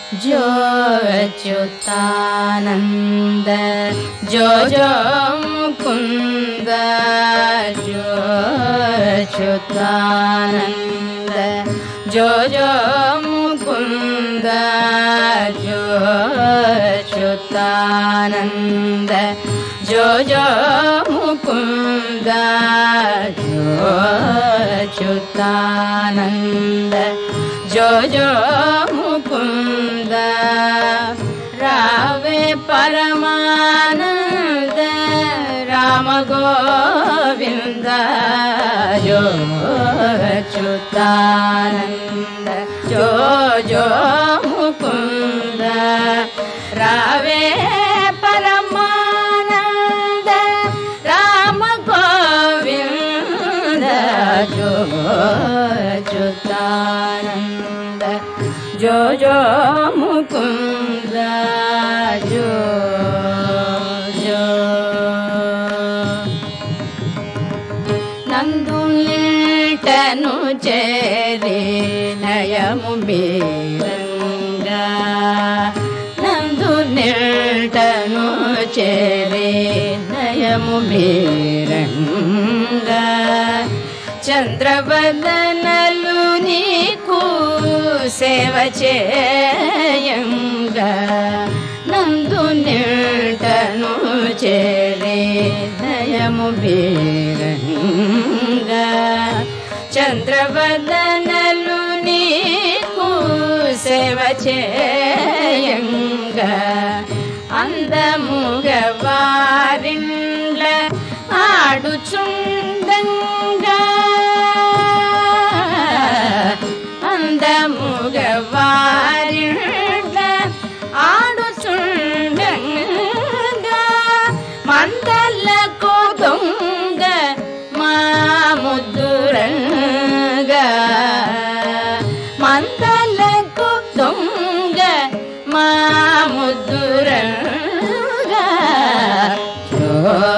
जो अच्युतानंद जो जो मुकुंद जो अच्युतानंद जो जो मुकुंद जो अच्युतानंद जो जो मुकुंद जो अच्युतानंद जो जो मुकुंद रावे परमानंद राम गोविंद जो अच्युतानंद जो जो मुकुंद रावे परमानंद राम गोविंद जो अच्युतानंद जो जो मुकुंद जो जो नंदु निल्टनु चेरी नयमु मेरंगा नंदु निल्टनु चेरी नयमु मेरंगा चंद्रवदनलु नीकु సేవ చేయంగా నందు నిల్టను చేరే నయము బీరంగా చంద్రవదనలు నీకు సేవ చేయంగా అందముగ వారిండ్ల ఆడుచుండంగా అందముగవారిండ్ల ఆడుచుండంగా మందలకు దొంగ మా ముద్దురంగా మందలకు దొంగ మా ముద్దురంగా జో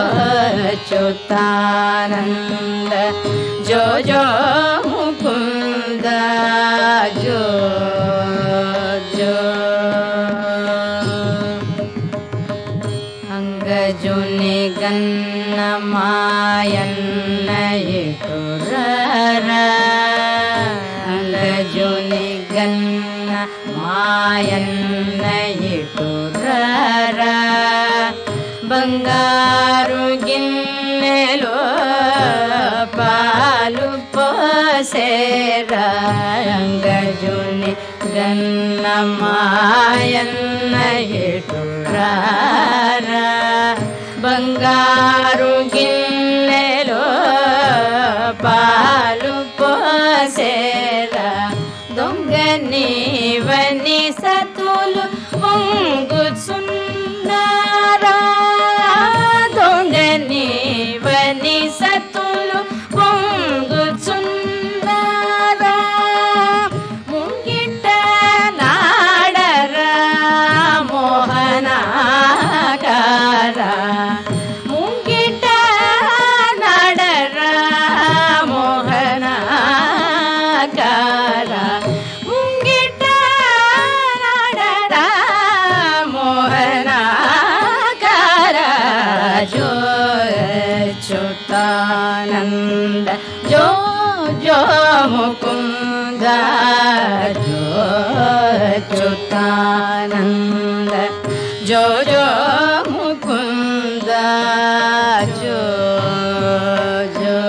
అచ్యుతానంద జో జో ముకుంద जो जो अंगजुनि गन्न मायन्न इटुररा अंगजुनि गन्न मायन्न इटुररा बंगारु गिन्नेलो पालु पोसेरा अंगजुनि गन्न मायन्न इटुरारा बंगारु गिन्नेलो पालु पोसेरा दొంగనివని సతులు పొంగుచున్నారా దొంగనివని సతులు పొంగుచున్నారా ముంగిట నాడరా మోహనాకారా ముంగిట నాడరా మోహనాకారా ముంగిట నాడరా మోహనాకారా జో అచ్యుతానంద जो जो मुकुंद जो अच्युतानंद जो जो मुकुंद जो जो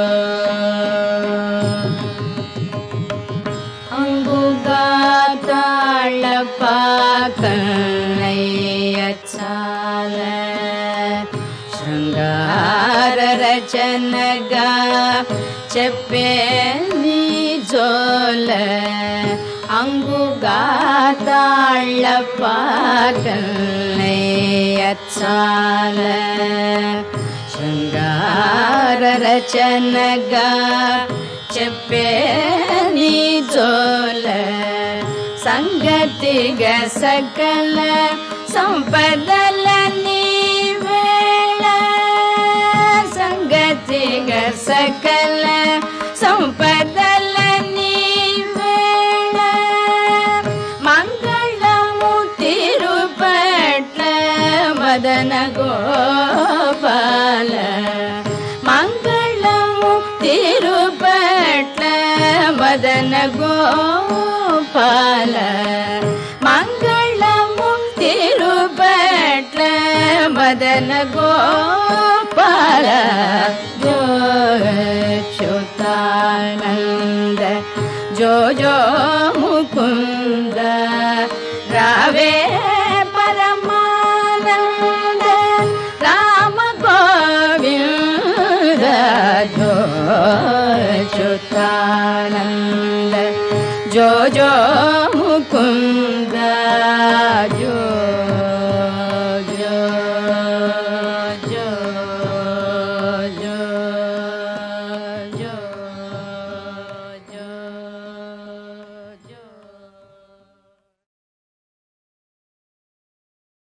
अंगुगा ताळपाकन्नय्य चाल शृंगार रचनगा చెప్పే నీ జోల అంగుగా తాళపాకన్నేయచ్చాల శృంగార రచనగా చెప్పే నీ జోల సంగతిగా సకల సంపదల నీవేళ సంగతిగా సకల సంపదల నీవేళ మంగళము మదన గోపాల మంగళము తిరుపట్ల మదన గోపాల మంగళము తిరుపట్ల మదన గోపాల జో అచ్యుతానంద జో జో ముకుంద రావే పరమానంద రామ గోవింద జో అచ్యుతానంద జో జో ముకుంద